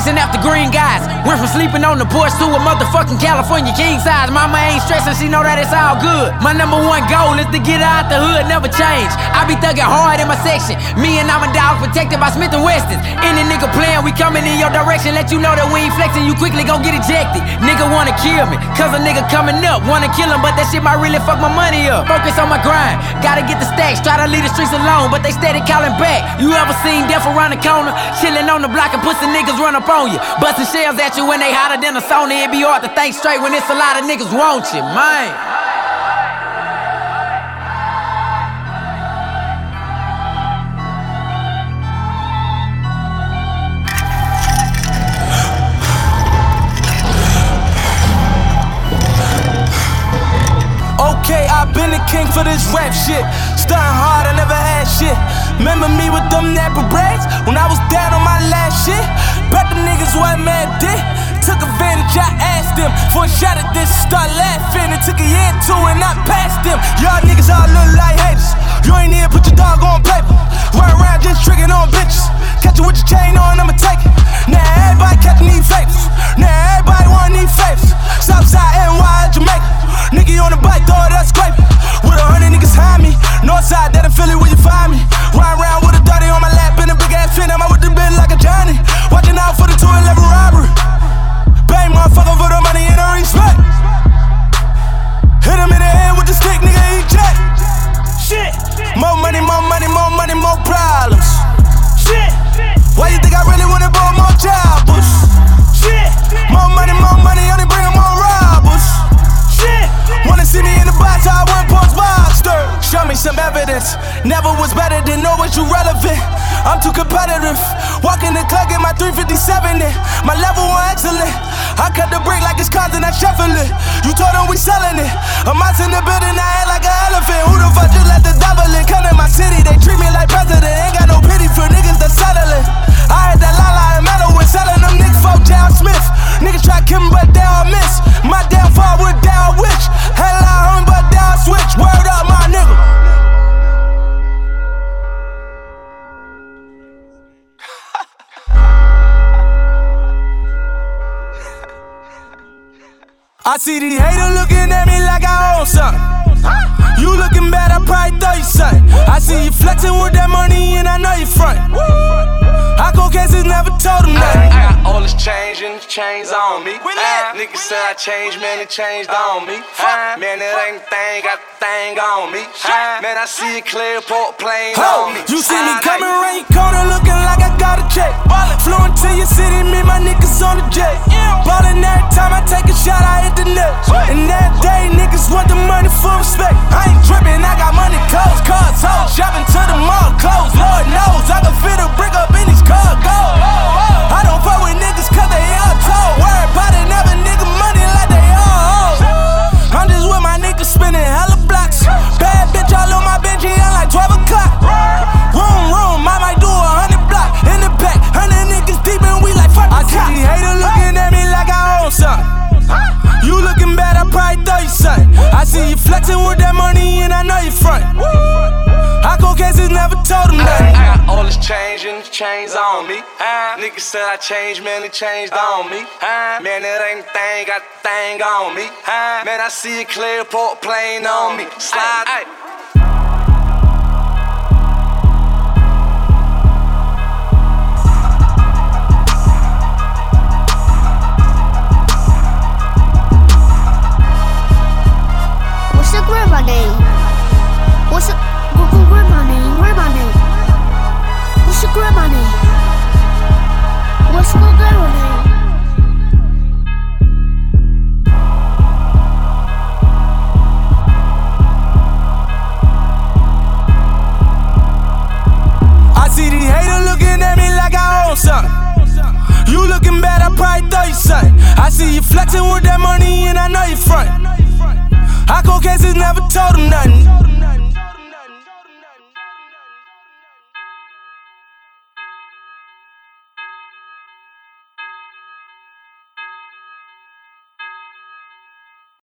chasing after green guys. Went from sleeping on the porch to a motherfucking California king size. Mama ain't stressing, she know that it's all good. My number one goal is to get her out the hood, never change. I be thugging hard in my section. Me and I'm a dog protected by Smith & Wessons. Any nigga playing, we coming in your direction. Let you know that we ain't flexing, you quickly gon' get ejected. Nigga wanna kill me, cause a nigga coming up. Wanna kill him, but that shit might really fuck my money up. Focus on my grind, gotta get the stacks. Try to leave the streets alone, but they steady calling back. You ever seen death around the corner? Chillin' on the block and pussy niggas run up on you. Bustin' shells at you when they hotter than a Sony. It be hard to think straight when it's a lot of niggas want you, man. Okay, I've been the king for this rap shit. Stuntin' hard, I never had shit. Remember me with them napper braids when I was down on my last shit? Bet them niggas wasn't mad dick. Took advantage, I asked them for a shot at this, start laughing. It took a year or two and I passed them. Y'all niggas all look like haters. You ain't here, put your dog on paper. Run around just tricking on bitches. Catch you with your chain on, I'ma take it. Now everybody catching these favors. Now everybody want these favors. Southside, NY, Jamaica. Nigga on the bike, throw it up, scrape it. With 100 niggas behind me. Northside, that in Philly where you find me. Ride around with a 30 on my lap and a big ass fin. I'm out with the bin like a Johnny. Watching out for the 211 robbery. Bang motherfucker for the money and the respect. Hit him in the head with the stick, nigga, he jet. Shit. More money, more money, more money, more problems. Shit. Why you think I really wanna blow more jobbers? Shit. More money, only bring more robbers. Shit. Wanna see me in the box, I went post boxster. Show me some evidence. Never was better than know what you relevant. I'm too competitive. Walk in the club, get my 357 in. My level one excellent. I cut the brick like it's cars and I shuffle it. You told them we selling it. A mouse in the building, I act like an elephant. Who the fuck just let the devil in? Come to my city, they treat me like president. Ain't got no pity for niggas that's settling. I had that Lala and Mellow and selling them Nick folk John Smith. Niggas try to kill me, but they all miss. My downfall with down witch. Hell I home, but down switch. Word up, my nigga. I see these haters looking at me like I own something. You looking bad, I probably throw you something. I see you flexing with that money and I know you front. I go cases never told them nothing. I got all this change and the chains on me. Niggas said I changed, man, it changed on me. Man, it ain't a thing, got the thing on me. Man, I see it clear, port plane on me. You see me coming around your corner looking like I got a check. Flew into your city, me and my niggas on the jet. Ballin' every time I take a shot, I hit the net. And that day, niggas want the money for respect. I ain't trippin', I got money, clothes, cars, hoes. Shopping to the mall, clothes, Lord knows. I can fit a brick up in these cargo. I don't fuck with niggas cause they all told. Worry about it, never nigga money like they all owe. I'm just with my niggas spinning hella blocks. Bad bitch all on my bench, yeah, like 12 o'clock. Room, I might do 100 block. In the back, 100 niggas deep and we like fuck the cops. I see these haters looking at me like I own something. You looking bad, I probably throw you something. I see you flexing with that money and I know you front. I go cases never told them nothing. I got all this change and the chains on me. Niggas said I changed, man, it changed on me. Man, it ain't a thing, got the thing on me. Man, I see it clear, port plane on me. Slide. What's the grandma name? What's the grandma name? Grandma name? What's the grandma name? What's the grandma name? I see these haters looking at me like I own something. You looking bad, I probably throw you something. I see you flexing with that money and I know you front.